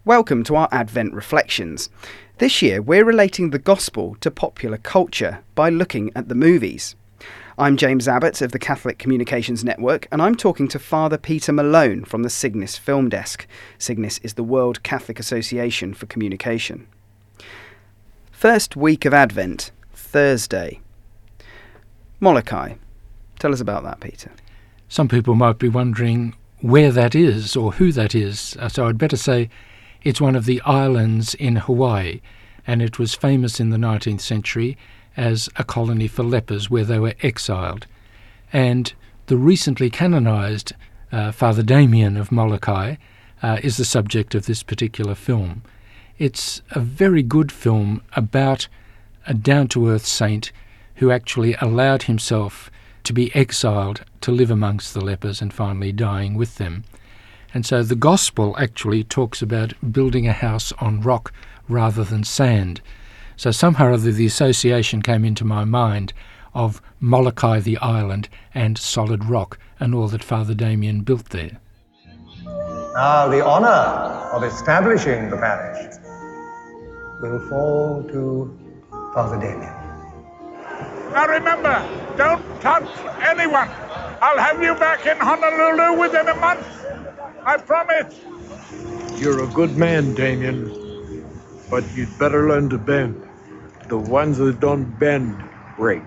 Welcome to our Advent Reflections. This year we're relating the Gospel to popular culture by looking at the movies. I'm James Abbott of the Catholic Communications Network, and I'm talking to Father Peter Malone from the Cygnus Film Desk. Cygnus is the World Catholic Association for Communication. First week of Advent, Thursday. Molokai. Tell us about that, Peter. Some people might be wondering where that is or who that is, so I'd better say it's one of the islands in Hawaii, and it was famous in the 19th century as a colony for lepers where they were exiled. And the recently canonised Father Damien of Molokai is the subject of this particular film. It's a very good film about a down-to-earth saint who actually allowed himself to be exiled to live amongst the lepers and finally dying with them. And so the Gospel actually talks about building a house on rock rather than sand. So somehow or other the association came into my mind of Molokai the island and solid rock and all that Father Damien built there. Now the honour of establishing the parish will fall to Father Damien. Now remember, don't touch anyone. I'll have you back in Honolulu within a month. I promise. You're a good man, Damien, but you'd better learn to bend. The ones that don't bend break.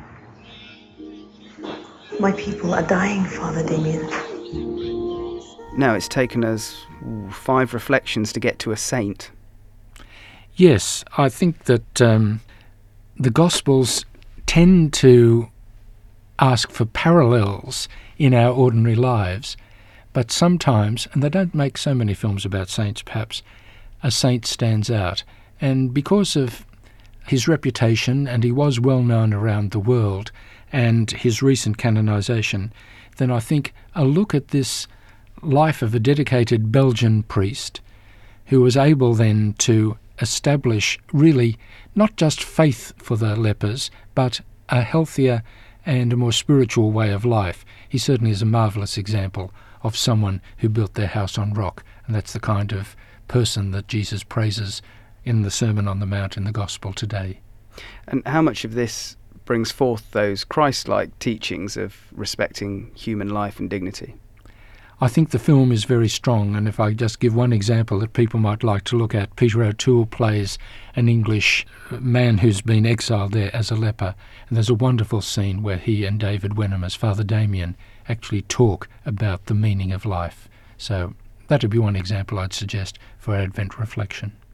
My people are dying, Father Damien. Now it's taken us 5 reflections to get to a saint. Yes, I think that the Gospels tend to ask for parallels in our ordinary lives, but sometimes, and they don't make so many films about saints perhaps, a saint stands out. And because of his reputation, and he was well known around the world, and his recent canonisation, then I think a look at this life of a dedicated Belgian priest who was able then to establish really not just faith for the lepers, but a healthier and a more spiritual way of life. He certainly is a marvellous example of someone who built their house on rock, and that's the kind of person that Jesus praises in the Sermon on the Mount in the Gospel today. And how much of this brings forth those Christ-like teachings of respecting human life and dignity? I think the film is very strong, and if I just give one example that people might like to look at, Peter O'Toole plays an English man who's been exiled there as a leper, and there's a wonderful scene where he and David Wenham as Father Damien actually talk about the meaning of life. So that would be one example I'd suggest for Advent reflection.